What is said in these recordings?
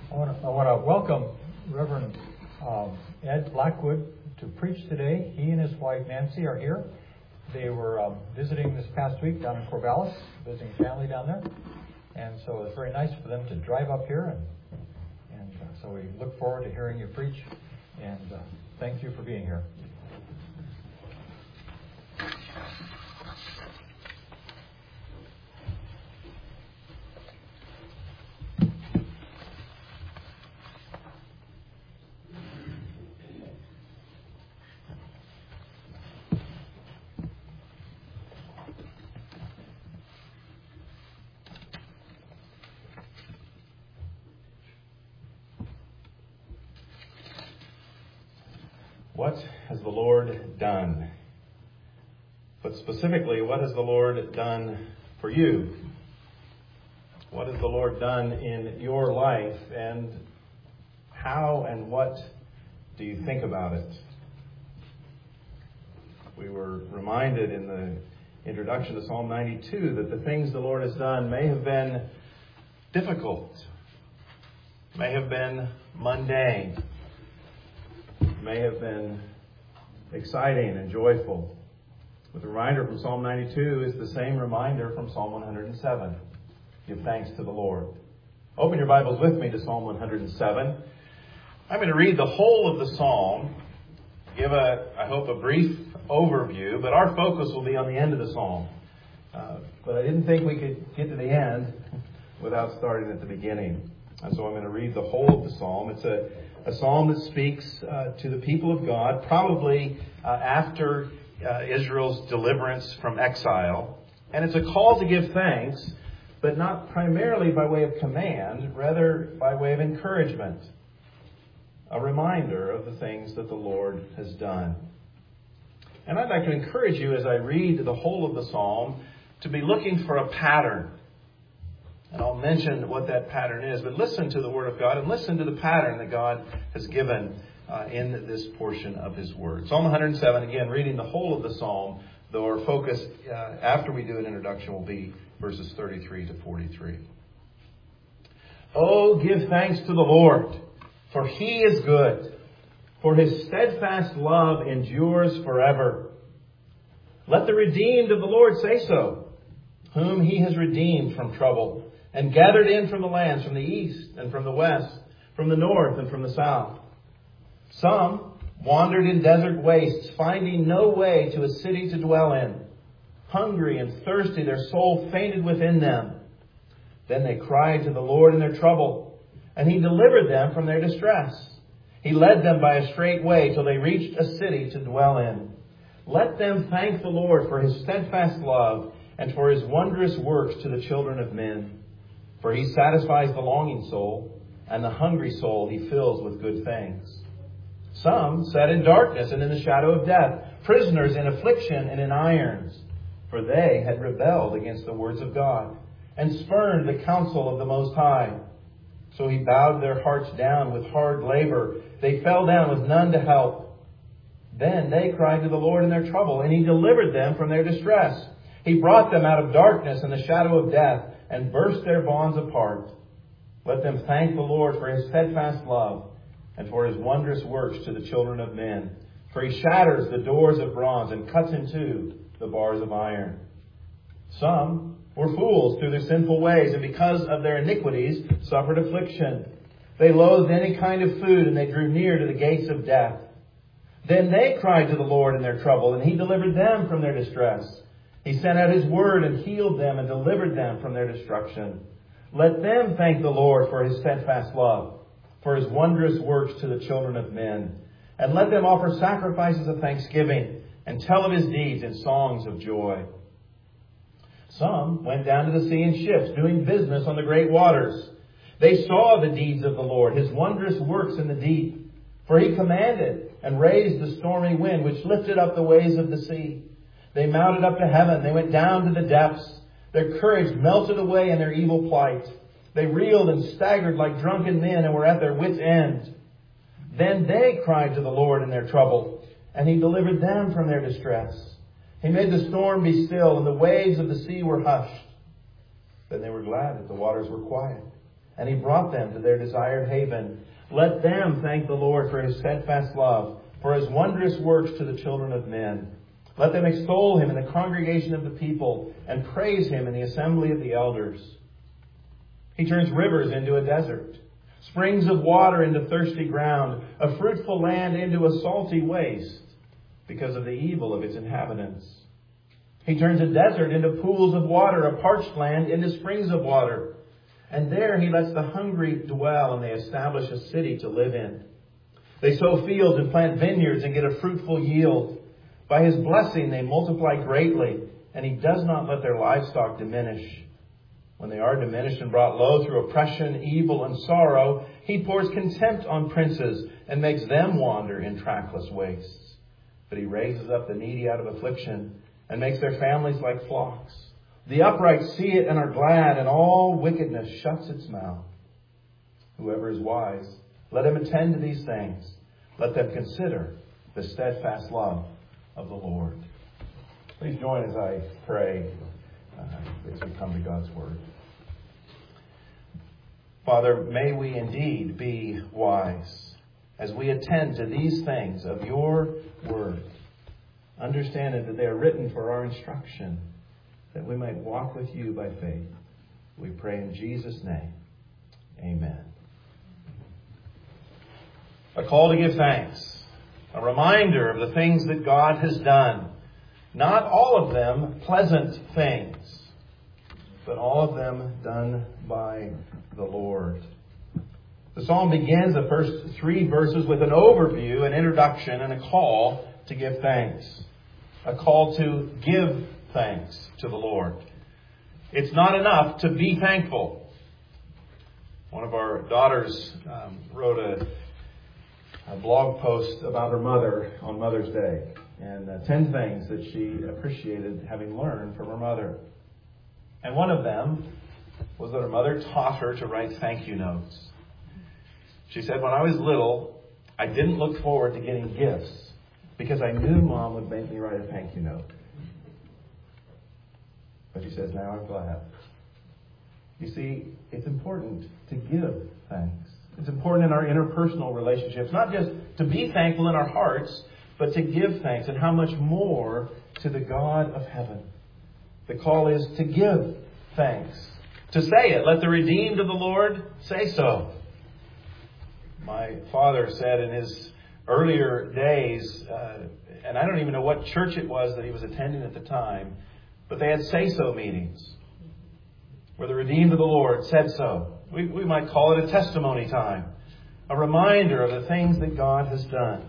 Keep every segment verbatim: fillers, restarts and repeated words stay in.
I want to, I want to welcome Reverend um, Ed Blackwood to preach today. He and his wife Nancy are here. They were um, visiting this past week down in Corvallis, visiting family down there. And so it's very nice for them to drive up here. And, and uh, so we look forward to hearing you preach. And uh, thank you for being here. What has the Lord done? But specifically, what has the Lord done for you? What has the Lord done in your life, and how and what do you think about it? We were reminded in the introduction to Psalm ninety-two that the things the Lord has done may have been difficult, may have been mundane, may have been exciting and joyful. But the reminder from Psalm ninety-two is the same reminder from Psalm one hundred seven. Give thanks to the Lord. Open your Bibles with me to Psalm one hundred seven. I'm going to read the whole of the psalm, give a, I hope, a brief overview, but our focus will be on the end of the psalm. Uh, but I didn't think we could get to the end without starting at the beginning. And so I'm going to read the whole of the psalm. It's a A psalm that speaks uh, to the people of God, probably uh, after uh, Israel's deliverance from exile. And it's a call to give thanks, but not primarily by way of command, rather by way of encouragement. A reminder of the things that the Lord has done. And I'd like to encourage you as I read the whole of the psalm to be looking for a pattern. And I'll mention what that pattern is, but listen to the Word of God and listen to the pattern that God has given uh, in this portion of His Word. Psalm one hundred seven, again, reading the whole of the psalm, though our focus uh, after we do an introduction will be verses thirty-three to forty-three. Oh, give thanks to the Lord, for He is good, for His steadfast love endures forever. Let the redeemed of the Lord say so, whom He has redeemed from trouble, and gathered in from the lands, from the east and from the west, from the north and from the south. Some wandered in desert wastes, finding no way to a city to dwell in. Hungry and thirsty, their soul fainted within them. Then they cried to the Lord in their trouble, and He delivered them from their distress. He led them by a straight way till they reached a city to dwell in. Let them thank the Lord for His steadfast love and for His wondrous works to the children of men. For He satisfies the longing soul, and the hungry soul He fills with good things. Some sat in darkness and in the shadow of death, prisoners in affliction and in irons. For they had rebelled against the words of God, and spurned the counsel of the Most High. So He bowed their hearts down with hard labor. They fell down with none to help. Then they cried to the Lord in their trouble, and He delivered them from their distress. He brought them out of darkness and the shadow of death, and burst their bonds apart. Let them thank the Lord for His steadfast love, and for His wondrous works to the children of men. For He shatters the doors of bronze, and cuts in two the bars of iron. Some were fools through their sinful ways, and because of their iniquities suffered affliction. They loathed any kind of food, and they drew near to the gates of death. Then they cried to the Lord in their trouble, and He delivered them from their distress. He sent out His word and healed them and delivered them from their destruction. Let them thank the Lord for His steadfast love, for His wondrous works to the children of men. And let them offer sacrifices of thanksgiving and tell of His deeds in songs of joy. Some went down to the sea in ships, doing business on the great waters. They saw the deeds of the Lord, His wondrous works in the deep. For He commanded and raised the stormy wind, which lifted up the waves of the sea. They mounted up to heaven. They went down to the depths. Their courage melted away in their evil plight. They reeled and staggered like drunken men and were at their wits' end. Then they cried to the Lord in their trouble, and He delivered them from their distress. He made the storm be still, and the waves of the sea were hushed. Then they were glad that the waters were quiet, and He brought them to their desired haven. Let them thank the Lord for His steadfast love, for His wondrous works to the children of men. Let them extol Him in the congregation of the people, and praise Him in the assembly of the elders. He turns rivers into a desert, springs of water into thirsty ground, a fruitful land into a salty waste, because of the evil of its inhabitants. He turns a desert into pools of water, a parched land into springs of water. And there He lets the hungry dwell, and they establish a city to live in. They sow fields and plant vineyards and get a fruitful yield. By His blessing they multiply greatly, and He does not let their livestock diminish. When they are diminished and brought low through oppression, evil, and sorrow, He pours contempt on princes and makes them wander in trackless wastes. But He raises up the needy out of affliction and makes their families like flocks. The upright see it and are glad, and all wickedness shuts its mouth. Whoever is wise, let him attend to these things. Let them consider the steadfast love of the Lord. Please join as I pray uh, as we come to God's Word. Father, may we indeed be wise as we attend to these things of Your Word, understanding that they are written for our instruction, that we might walk with You by faith. We pray in Jesus' name. Amen. A call to give thanks. A reminder of the things that God has done. Not all of them pleasant things, but all of them done by the Lord. The psalm begins the first three verses with an overview, an introduction, and a call to give thanks. A call to give thanks to the Lord. It's not enough to be thankful. One of our daughters um, wrote a, a blog post about her mother on Mother's Day, and uh, ten things that she appreciated having learned from her mother. And one of them was that her mother taught her to write thank you notes. She said, when I was little, I didn't look forward to getting gifts because I knew Mom would make me write a thank you note. But she says, now I'm glad. You see, it's important to give thanks. It's important in our interpersonal relationships, not just to be thankful in our hearts, but to give thanks, and how much more to the God of heaven. The call is to give thanks. To say it. Let the redeemed of the Lord say so. My father said in his earlier days, uh, and I don't even know what church it was that he was attending at the time, but they had say-so meetings where the redeemed of the Lord said so. We, we might call it a testimony time. A reminder of the things that God has done.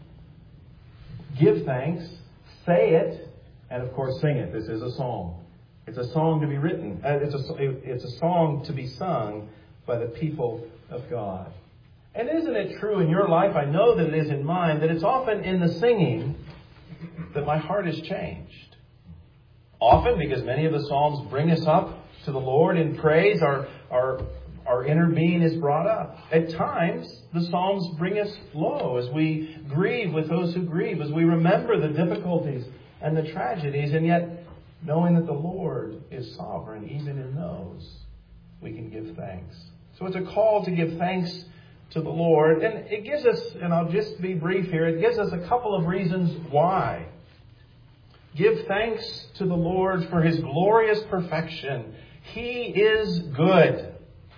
Give thanks, say it, and of course sing it. This is a song. It's a song to be written. Uh, it's, a, it's a song to be sung by the people of God. And isn't it true in your life, I know that it is in mine, that it's often in the singing that my heart is changed. Often, because many of the Psalms bring us up to the Lord in praise, our, our, our inner being is brought up. At times, the Psalms bring us low as we grieve with those who grieve, as we remember the difficulties and the tragedies, and yet knowing that the Lord is sovereign, even in those, we can give thanks. So it's a call to give thanks to the Lord. And it gives us, and I'll just be brief here, it gives us a couple of reasons why. Give thanks to the Lord for His glorious perfection. He is good.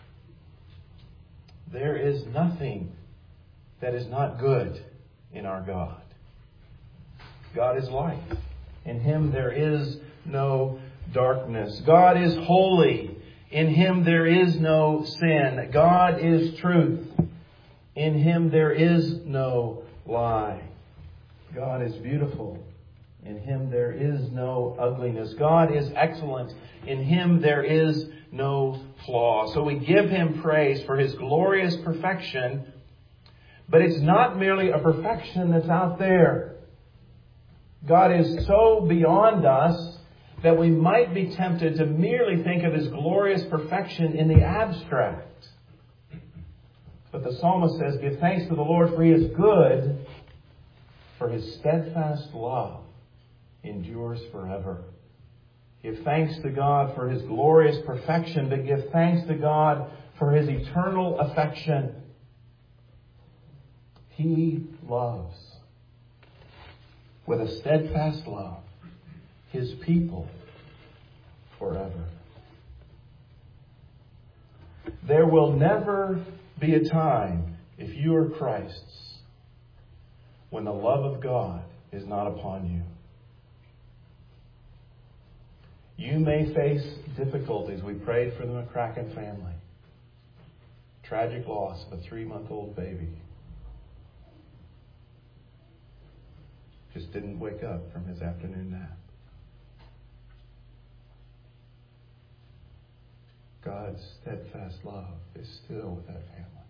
There is nothing that is not good in our God. God is light. In Him there is no darkness. God is holy. In Him there is no sin. God is truth. In Him there is no lie. God is beautiful. In Him there is no ugliness. God is excellent. In Him there is no flaw. So we give Him praise for His glorious perfection. But it's not merely a perfection that's out there. God is so beyond us that we might be tempted to merely think of His glorious perfection in the abstract. But the psalmist says, give thanks to the Lord, for He is good, for His steadfast love endures forever. Give thanks to God for His glorious perfection, but give thanks to God for His eternal affection. He loves with a steadfast love His people forever. There will never be a time, if you are Christ's, when the love of God is not upon you. You may face difficulties. We prayed for the McCracken family. Tragic loss of a three-month-old baby. Just didn't wake up from his afternoon nap. God's steadfast love is still with that family.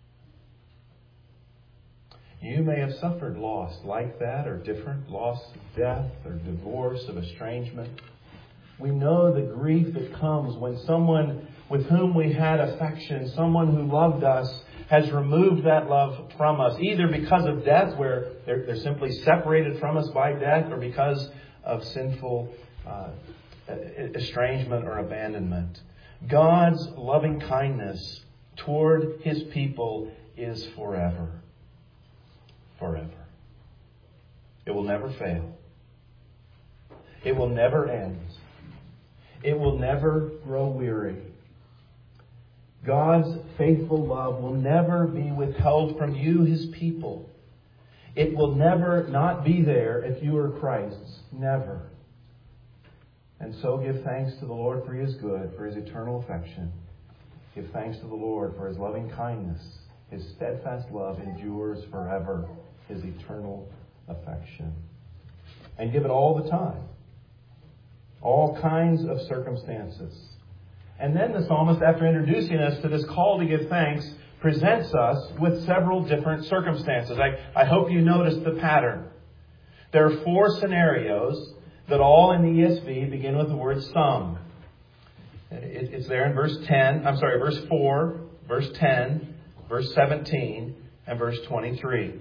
You may have suffered loss like that or different, loss of death or divorce, of estrangement. We know the grief that comes when someone with whom we had affection, someone who loved us, has removed that love from us, either because of death, where they're, they're simply separated from us by death, or because of sinful uh, estrangement or abandonment. God's loving kindness toward His people is forever. Forever. It will never fail. It will never end. It will never grow weary. God's faithful love will never be withheld from you, His people. It will never not be there if you are Christ's. Never. And so give thanks to the Lord for His good, for His eternal affection. Give thanks to the Lord for His loving kindness. His steadfast love endures forever. His eternal affection. And give it all the time. All kinds of circumstances. And then the psalmist, after introducing us to this call to give thanks, presents us with several different circumstances. I, I hope you noticed the pattern. There are four scenarios that all in the E S V begin with the word some. It, it's there in verse ten, I'm sorry, verse four, verse ten, verse seventeen, and verse twenty-three.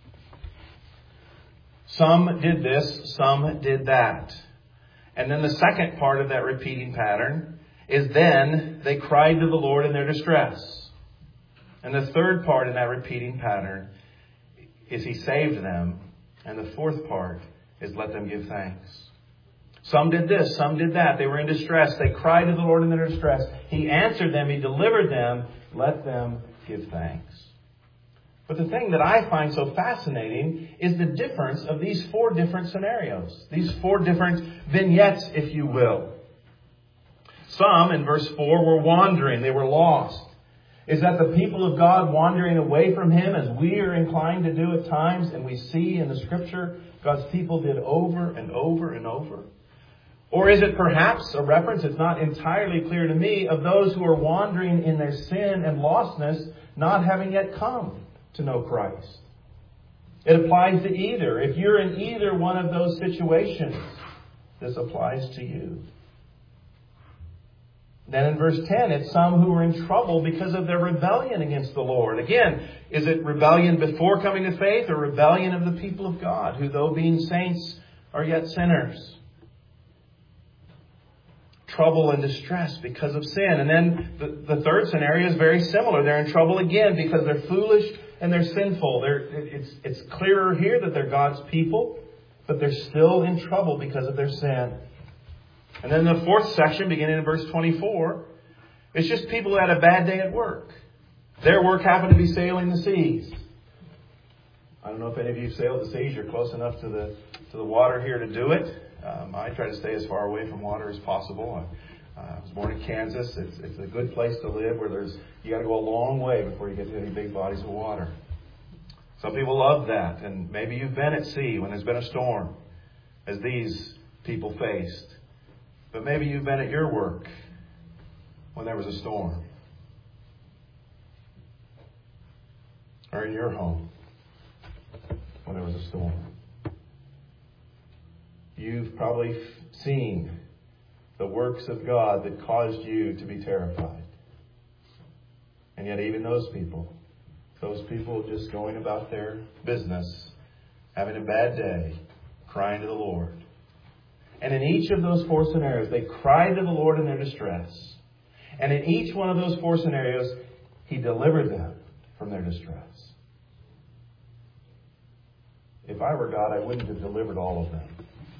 Some did this, some did that. And then the second part of that repeating pattern is then they cried to the Lord in their distress. And the third part in that repeating pattern is He saved them. And the fourth part is let them give thanks. Some did this, some did that. They were in distress. They cried to the Lord in their distress. He answered them. He delivered them. Let them give thanks. But the thing that I find so fascinating is the difference of these four different scenarios. These four different vignettes, if you will. Some, in verse four, were wandering. They were lost. Is that the people of God wandering away from Him as we are inclined to do at times, and we see in the Scripture God's people did over and over and over? Or is it perhaps a reference, it's not entirely clear to me, of those who are wandering in their sin and lostness, not having yet come to know Christ? It applies to either. If you're in either one of those situations, this applies to you. Then in verse ten, it's some who are in trouble because of their rebellion against the Lord. Again, is it rebellion before coming to faith or rebellion of the people of God, who though being saints are yet sinners? Trouble and distress because of sin. And then the, the third scenario is very similar. They're in trouble again because they're foolish and they're sinful. They're, it's, it's clearer here that they're God's people, but they're still in trouble because of their sin. And then the fourth section, beginning in verse twenty-four, it's just people who had a bad day at work. Their work happened to be sailing the seas. I don't know if any of you sailed the seas. You're close enough to the to the water here to do it. Um, I try to stay as far away from water as possible. I, uh, I was born in Kansas. It's, it's a good place to live where there's you got to go a long way before you get to any big bodies of water. Some people love that, and maybe you've been at sea when there's been a storm, as these people faced. But maybe you've been at your work when there was a storm. Or in your home when there was a storm. You've probably seen the works of God that caused you to be terrified. And yet even those people, those people just going about their business, having a bad day, crying to the Lord. And in each of those four scenarios, they cried to the Lord in their distress. And in each one of those four scenarios, He delivered them from their distress. If I were God, I wouldn't have delivered all of them.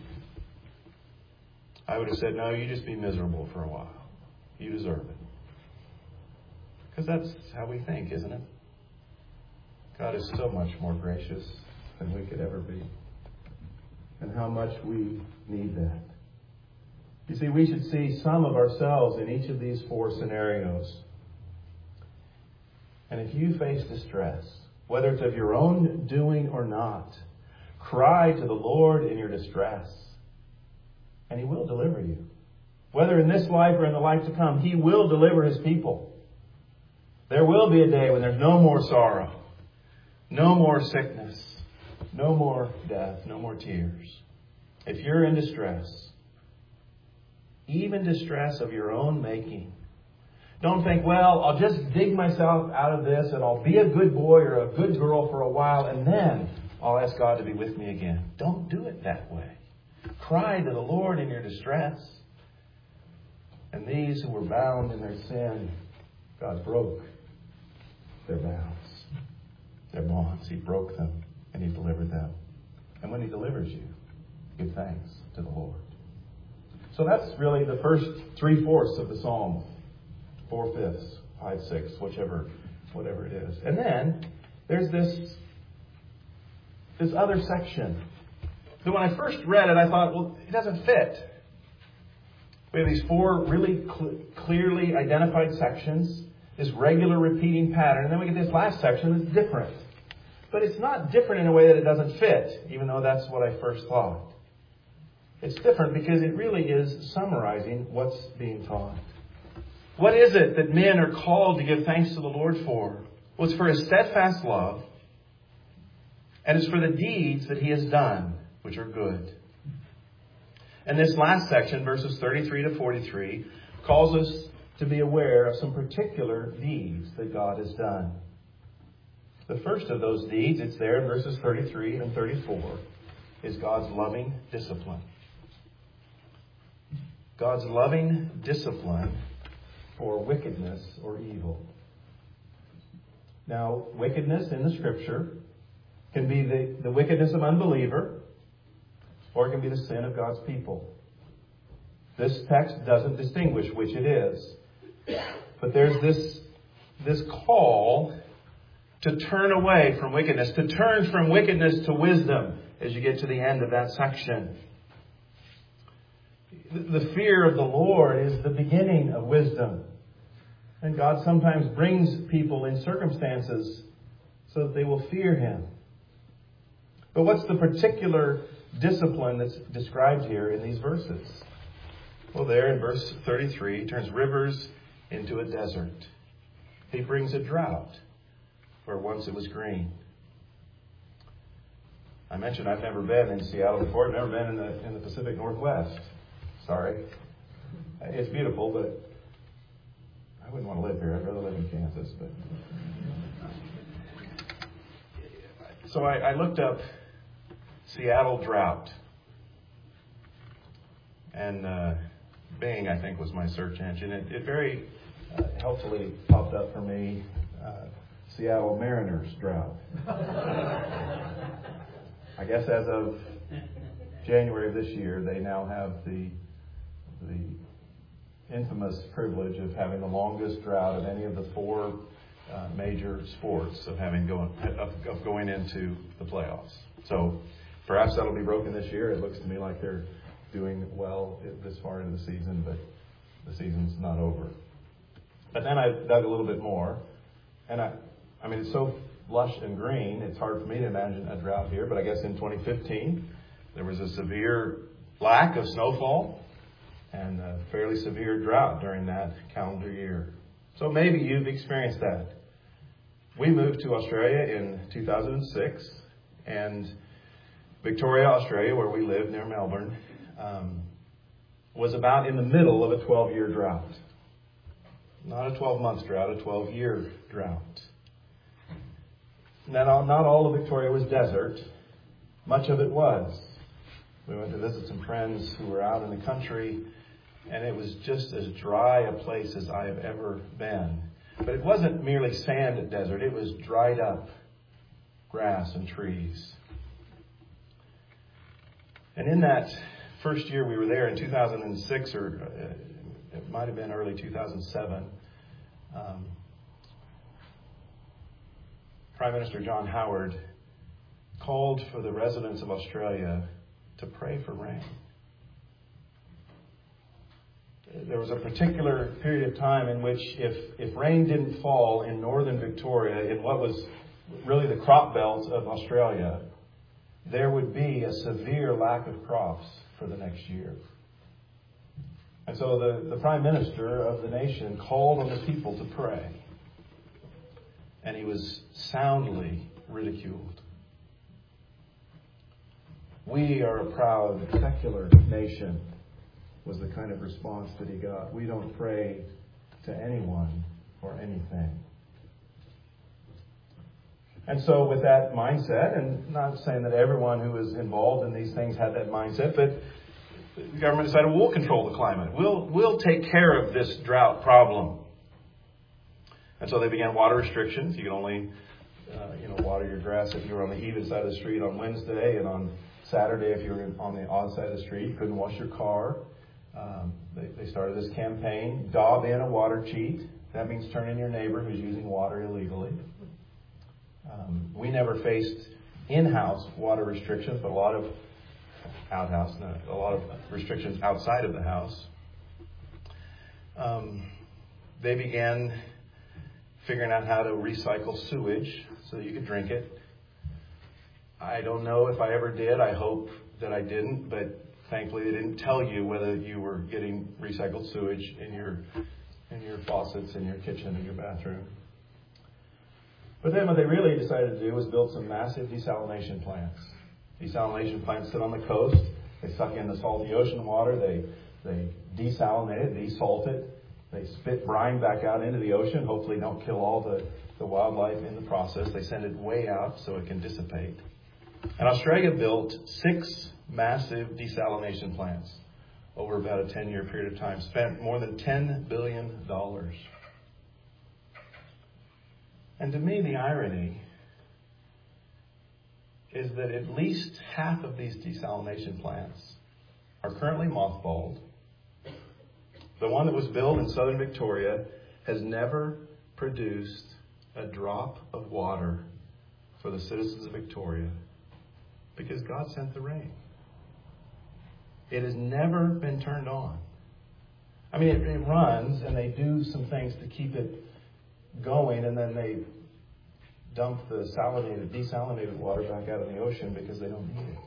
I would have said, no, you just be miserable for a while. You deserve it. Because that's how we think, isn't it? God is so much more gracious than we could ever be. And how much we need that. You see, we should see some of ourselves in each of these four scenarios. And if you face distress, whether it's of your own doing or not, cry to the Lord in your distress, and He will deliver you. Whether in this life or in the life to come, He will deliver His people. There will be a day when there's no more sorrow, no more sickness, no more death, no more tears. If you're in distress, even distress of your own making, don't think, well, I'll just dig myself out of this and I'll be a good boy or a good girl for a while and then I'll ask God to be with me again. Don't do it that way. Cry to the Lord in your distress. And these who were bound in their sin, God broke their bounds, their bonds. He broke them and He delivered them. And when He delivers you, give thanks to the Lord. So that's really the first three-fourths of the psalm. Four-fifths, five-sixths, whichever, whatever it is. And then there's this, this other section. So when I first read it, I thought, well, it doesn't fit. We have these four really cl- clearly identified sections, this regular repeating pattern, and then we get this last section that's different. But it's not different in a way that it doesn't fit, even though that's what I first thought. It's different because it really is summarizing what's being taught. What is it that men are called to give thanks to the Lord for? Well, it's for His steadfast love, and it's for the deeds that He has done, which are good. And this last section, verses thirty-three to forty-three, calls us to be aware of some particular deeds that God has done. The first of those deeds, it's there in verses thirty-three and thirty-four, is God's loving discipline. God's loving discipline for wickedness or evil. Now, wickedness in the Scripture can be the, the wickedness of unbeliever, or it can be the sin of God's people. This text doesn't distinguish which it is. But there's this, this call to turn away from wickedness, to turn from wickedness to wisdom as you get to the end of that section. The fear of the Lord is the beginning of wisdom. And God sometimes brings people in circumstances so that they will fear Him. But what's the particular discipline that's described here in these verses? Well, there in verse thirty-three, He turns rivers into a desert. He brings a drought where once it was green. I mentioned I've never been in Seattle before. I've never been in the in the Pacific Northwest. Sorry. It's beautiful, but I wouldn't want to live here. I'd rather live in Kansas. But so I, I looked up Seattle drought. And uh, Bing, I think, was my search engine. It, it very uh, helpfully popped up for me, uh, Seattle Mariners drought. I guess as of January of this year, they now have the the infamous privilege of having the longest drought of any of the four uh, major sports of having going of, of going into the playoffs. So perhaps that'll be broken this year. It looks to me like they're doing well this far into the season, but the season's not over. But then I dug a little bit more, and I, I mean, it's so lush and green, it's hard for me to imagine a drought here. But I guess in twenty fifteen, there was a severe lack of snowfall and a fairly severe drought during that calendar year. So maybe you've experienced that. We moved to Australia in two thousand six, and Victoria, Australia, where we live near Melbourne, um, was about in the middle of a twelve-year drought. Not a twelve-month drought, a twelve-year drought. Now, not all of Victoria was desert. Much of it was. We went to visit some friends who were out in the country, and it was just as dry a place as I have ever been. But it wasn't merely sand desert. It was dried up grass and trees. And in that first year we were there in two thousand six, or uh, it might have been early two thousand seven, um, Prime Minister John Howard called for the residents of Australia to pray for rain. There was a particular period of time in which if, if rain didn't fall in northern Victoria, in what was really the crop belt of Australia, there would be a severe lack of crops for the next year. And so the, the Prime Minister of the nation called on the people to pray. And he was soundly ridiculed. "We are a proud secular nation," was the kind of response that he got. "We don't pray to anyone or anything." And so with that mindset, and not saying that everyone who was involved in these things had that mindset, but the government decided, we'll control the climate. We'll, we'll take care of this drought problem. And so they began water restrictions. You could only uh, you know, water your grass if you were on the even side of the street on Wednesday, and on Saturday if you were on the odd side of the street. You couldn't wash your car. Um, they, they started this campaign, "Daub in a water cheat." That means turn in your neighbor who's using water illegally. Um, we never faced in-house water restrictions, but a lot of outhouse, no, a lot of restrictions outside of the house. Um, they began figuring out how to recycle sewage so that you could drink it. I don't know if I ever did. I hope that I didn't, but thankfully they didn't tell you whether you were getting recycled sewage in your in your faucets, in your kitchen, in your bathroom. But then what they really decided to do was build some massive desalination plants. Desalination plants sit on the coast. They suck in the salty ocean water. They they desalinate it, desalt it. They spit brine back out into the ocean. Hopefully don't kill all the, the wildlife in the process. They send it way out so it can dissipate. And Australia built six massive desalination plants over about a ten-year period of time. Spent more than ten billion dollars. And to me, the irony is that at least half of these desalination plants are currently mothballed. The one that was built in southern Victoria has never produced a drop of water for the citizens of Victoria because God sent the rain. It has never been turned on. I mean, it, it runs and they do some things to keep it going, and then they dump the salinated, desalinated water back out in the ocean because they don't need it.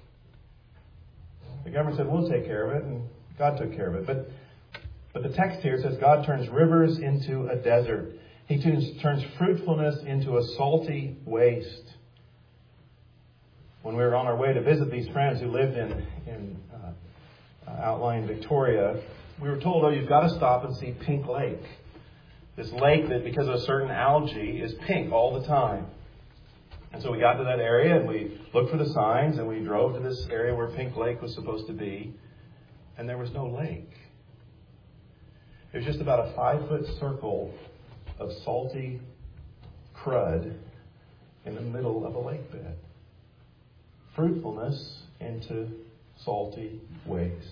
The government said, we'll take care of it, and God took care of it. But but the text here says God turns rivers into a desert. He turns, turns fruitfulness into a salty waste. When we were on our way to visit these friends who lived in, in uh, outlying Victoria, we were told, oh, you've got to stop and see Pink Lake. This lake that, because of a certain algae, is pink all the time. And so we got to that area and we looked for the signs and we drove to this area where Pink Lake was supposed to be. And there was no lake. It was just about a five-foot circle of salty crud in the middle of a lake bed. Fruitfulness into salty waste.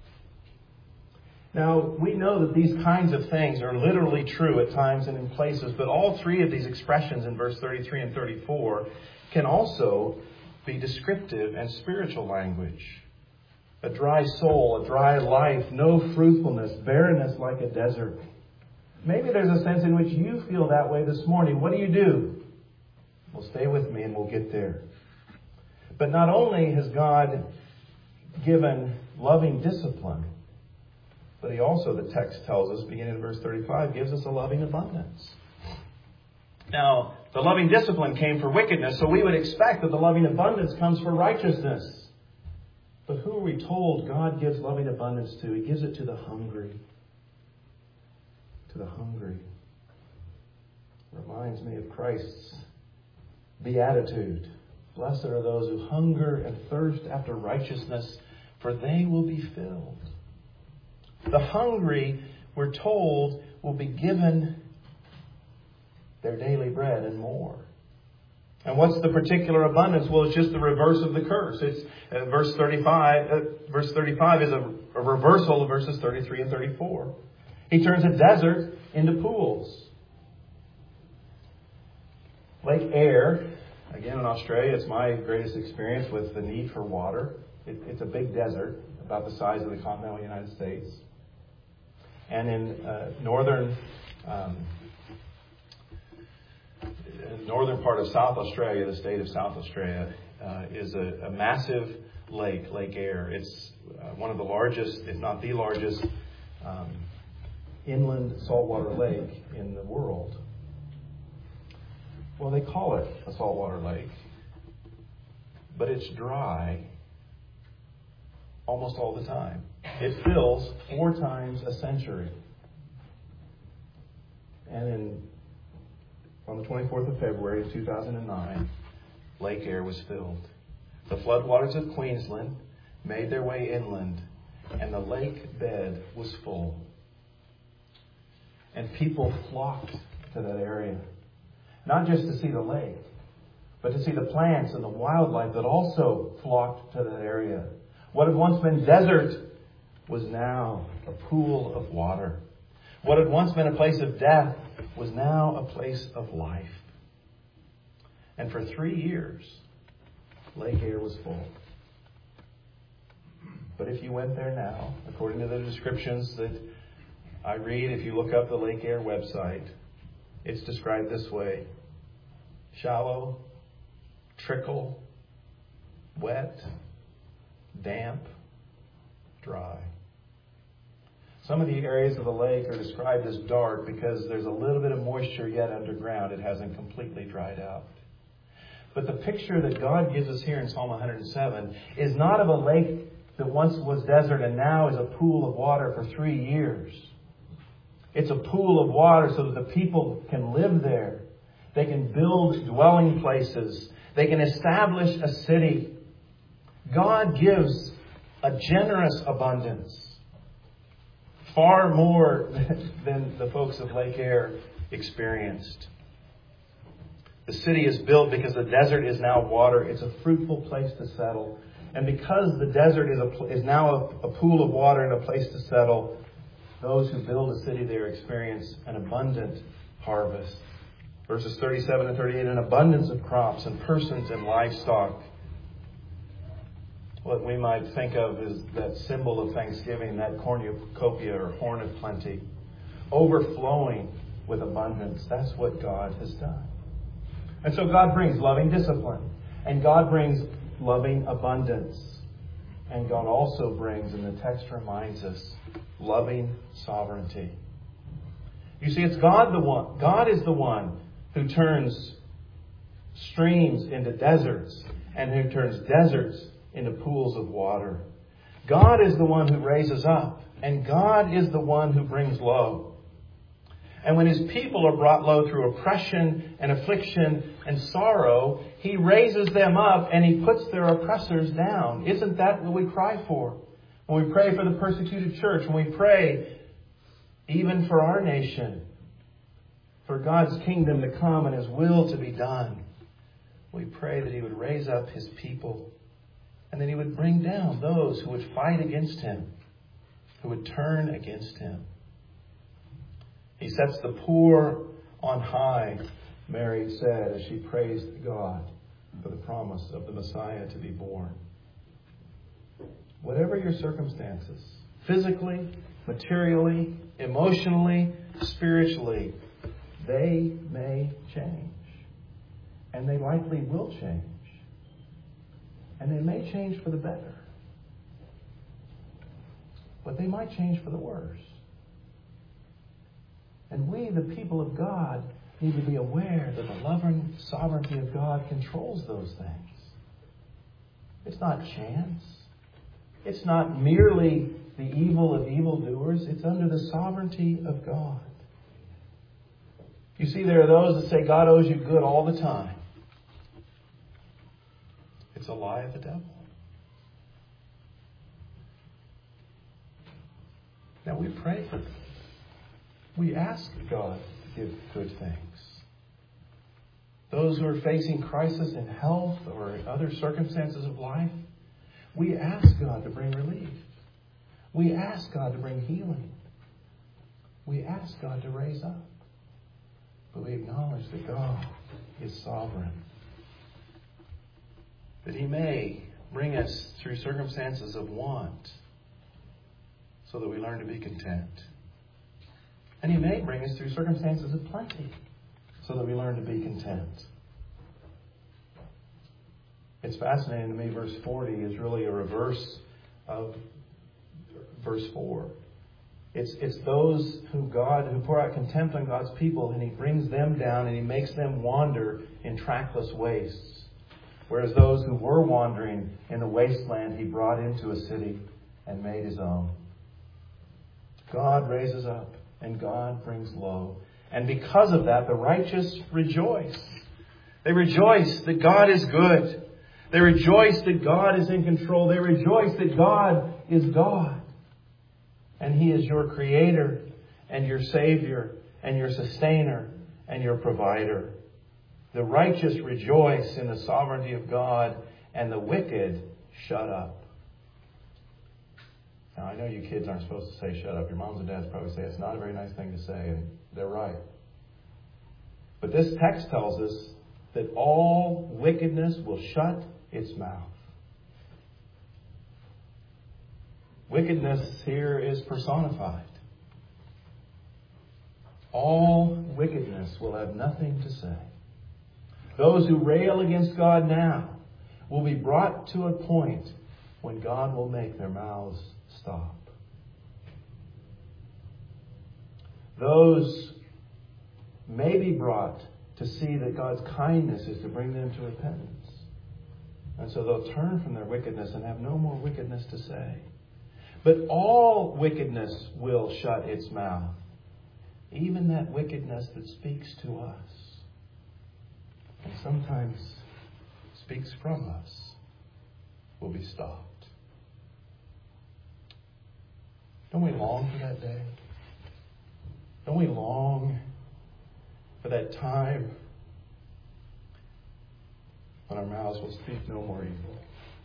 Now, we know that these kinds of things are literally true at times and in places, but all three of these expressions in verse thirty-three and thirty-four can also be descriptive and spiritual language. A dry soul, a dry life, no fruitfulness, barrenness like a desert. Maybe there's a sense in which you feel that way this morning. What do you do? Well, stay with me and we'll get there. But not only has God given loving discipline, but he also, the text tells us, beginning in verse thirty-five, gives us a loving abundance. Now, the loving discipline came for wickedness, so we would expect that the loving abundance comes for righteousness. But who are we told God gives loving abundance to? He gives it to the hungry. To the hungry. Reminds me of Christ's beatitude. Blessed are those who hunger and thirst after righteousness, for they will be filled. The hungry, we're told, will be given their daily bread and more. And what's the particular abundance? Well, it's just the reverse of the curse. It's uh, verse thirty-five. Uh, verse thirty-five is a, a reversal of verses thirty-three and thirty-four. He turns a desert into pools. Lake Eyre, again in Australia, it's my greatest experience with the need for water. It, it's a big desert, about the size of the continental United States. And in uh, northern um, in northern part of South Australia, the state of South Australia, uh, is a, a massive lake, Lake Eyre. It's uh, one of the largest, if not the largest, um, inland saltwater lake in the world. Well, they call it a saltwater lake, but it's dry almost all the time. It fills four times a century. And in On the twenty-fourth of February of two thousand nine, Lake Eyre was filled. The floodwaters of Queensland made their way inland, and the lake bed was full. And people flocked to that area, not just to see the lake, but to see the plants and the wildlife that also flocked to that area. What had once been desert was now a pool of water. What had once been a place of death was now a place of life. And for three years, Lake Eyre was full. But if you went there now, according to the descriptions that I read, if you look up the Lake Eyre website, it's described this way: shallow, trickle, wet, damp, dry. Some of the areas of the lake are described as dark because there's a little bit of moisture yet underground. It hasn't completely dried out. But the picture that God gives us here in Psalm one hundred seven is not of a lake that once was desert and now is a pool of water for three years. It's a pool of water so that the people can live there. They can build dwelling places. They can establish a city. God gives a generous abundance. Far more than the folks of Lake Eyre experienced. The city is built because the desert is now water. It's a fruitful place to settle. And because the desert is, a, is now a, a pool of water and a place to settle, those who build a city there experience an abundant harvest. Verses thirty-seven and thirty-eight, an abundance of crops and persons and livestock. What we might think of as that symbol of Thanksgiving, that cornucopia or horn of plenty, overflowing with abundance. That's what God has done. And so God brings loving discipline, and God brings loving abundance, and God also brings, and the text reminds us, loving sovereignty. You see, it's God the one. God is the one who turns streams into deserts, and who turns deserts into pools of water. God is the one who raises up, and God is the one who brings low. And when His people are brought low through oppression and affliction and sorrow, He raises them up and He puts their oppressors down. Isn't that what we cry for? When we pray for the persecuted church, when we pray even for our nation, for God's kingdom to come and His will to be done, we pray that He would raise up His people, and that He would bring down those who would fight against Him, who would turn against Him. He sets the poor on high, Mary said as she praised God for the promise of the Messiah to be born. Whatever your circumstances, physically, materially, emotionally, spiritually, they may change. And they likely will change. And they may change for the better. But they might change for the worse. And we, the people of God, need to be aware that the loving sovereignty of God controls those things. It's not chance. It's not merely the evil of evildoers. It's under the sovereignty of God. You see, there are those that say God owes you good all the time. It's a lie of the devil. Now we pray for them. We ask God to give good things. Those who are facing crisis in health or other circumstances of life, we ask God to bring relief. We ask God to bring healing. We ask God to raise up. But we acknowledge that God is sovereign. That He may bring us through circumstances of want so that we learn to be content. And He may bring us through circumstances of plenty so that we learn to be content. It's fascinating to me, verse forty is really a reverse of verse four. It's, it's those who God, who pour out contempt on God's people, and He brings them down and He makes them wander in trackless wastes. Whereas those who were wandering in the wasteland, He brought into a city and made His own. God raises up and God brings low. And because of that, the righteous rejoice. They rejoice that God is good. They rejoice that God is in control. They rejoice that God is God. And He is your Creator and your Savior and your Sustainer and your Provider. The righteous rejoice in the sovereignty of God, and the wicked shut up. Now, I know you kids aren't supposed to say shut up. Your moms and dads probably say it's not a very nice thing to say, and they're right. But this text tells us that all wickedness will shut its mouth. Wickedness here is personified. All wickedness will have nothing to say. Those who rail against God now will be brought to a point when God will make their mouths stop. Those may be brought to see that God's kindness is to bring them to repentance. And so they'll turn from their wickedness and have no more wickedness to say. But all wickedness will shut its mouth. Even that wickedness that speaks to us. And sometimes speaks from us, will be stopped. Don't we long for that day? Don't we long for that time when our mouths will speak no more evil?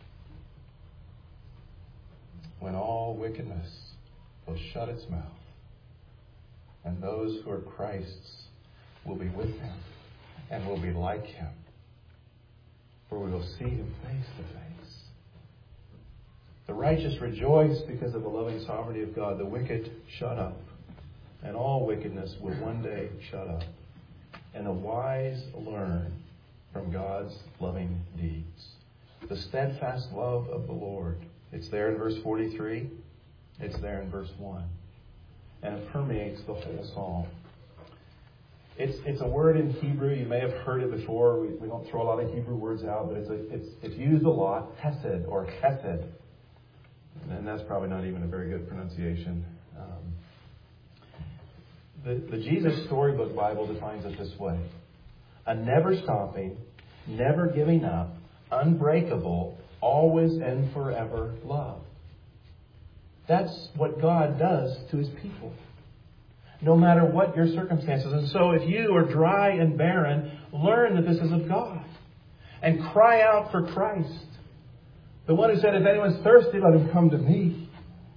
When all wickedness will shut its mouth, and those who are Christ's will be with Him and will be like Him, for we will see Him face to face. The righteous rejoice because of the loving sovereignty of God. The wicked shut up, and all wickedness will one day shut up. And the wise learn from God's loving deeds. The steadfast love of the Lord. It's there in verse forty-three. It's there in verse one. And it permeates the whole psalm. It's it's a word in Hebrew. You may have heard it before. We, we don't throw a lot of Hebrew words out, but it's a, it's it's used a lot. Hesed or chesed. And that's probably not even a very good pronunciation. Um, the, the Jesus Storybook Bible defines it this way. A never stopping, never giving up, unbreakable, always and forever love. That's what God does to His people. No matter what your circumstances. And so if you are dry and barren, learn that this is of God. And cry out for Christ. The one who said, if anyone's thirsty, let him come to me.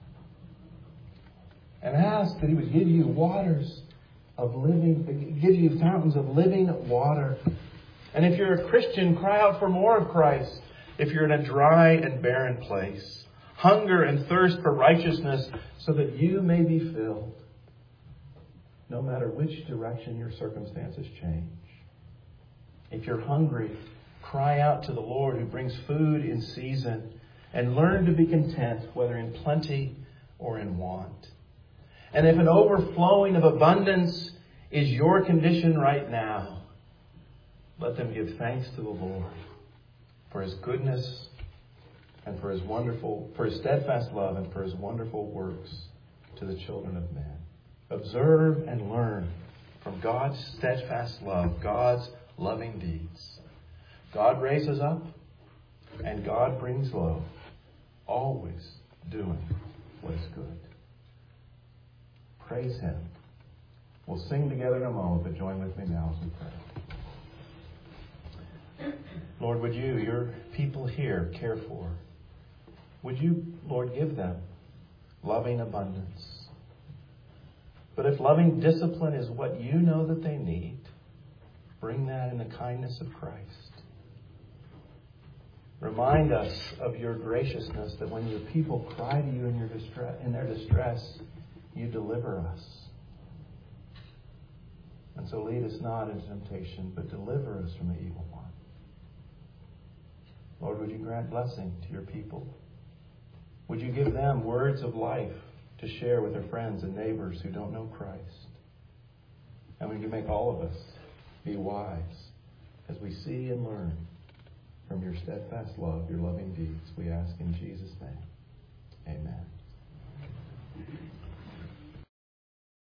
And ask that He would give you waters of living, give you fountains of living water. And if you're a Christian, cry out for more of Christ. If you're in a dry and barren place, hunger and thirst for righteousness so that you may be filled. No matter which direction your circumstances change. If you're hungry, cry out to the Lord who brings food in season, and learn to be content, whether in plenty or in want. And if an overflowing of abundance is your condition right now, let them give thanks to the Lord for His goodness and for His wonderful, for His steadfast love and for His wonderful works to the children of men. Observe and learn from God's steadfast love, God's loving deeds. God raises up and God brings low, always doing what is good. praise Him. We'll sing together in a moment, but join with me now as we pray. Lord, would you, your people here, care for? Would you, Lord, give them loving abundance? But if loving discipline is what you know that they need, bring that in the kindness of Christ. Remind us of your graciousness, that when your people cry to you in, your distress, in their distress, you deliver us. And so lead us not into temptation, but deliver us from the evil one. Lord, would you grant blessing to your people? Would you give them words of life to share with their friends and neighbors who don't know Christ? And would you make all of us be wise as we see and learn from your steadfast love, your loving deeds, we ask in Jesus' name. Amen.